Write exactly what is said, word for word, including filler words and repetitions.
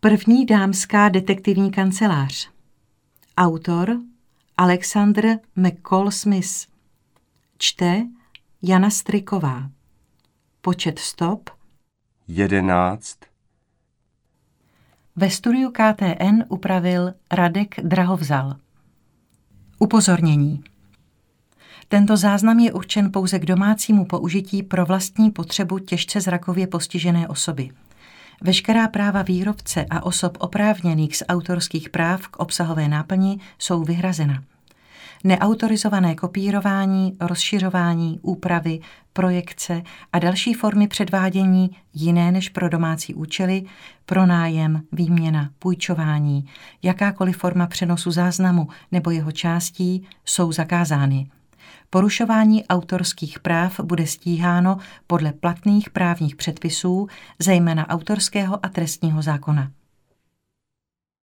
První dámská detektivní kancelář. Autor Alexander McCall Smith. Čte Jana Stryková. Počet stop jedenáct. Ve studiu K T N upravil Radek Drahovzal. Upozornění. Tento záznam je určen pouze k domácímu použití pro vlastní potřebu těžce zrakově postižené osoby. Veškerá práva výrobce a osob oprávněných z autorských práv k obsahové náplni jsou vyhrazena. Neautorizované kopírování, rozšiřování, úpravy, projekce a další formy předvádění jiné než pro domácí účely, pronájem, výměna, půjčování, jakákoliv forma přenosu záznamu nebo jeho částí jsou zakázány. Porušování autorských práv bude stíháno podle platných právních předpisů, zejména autorského a trestního zákona.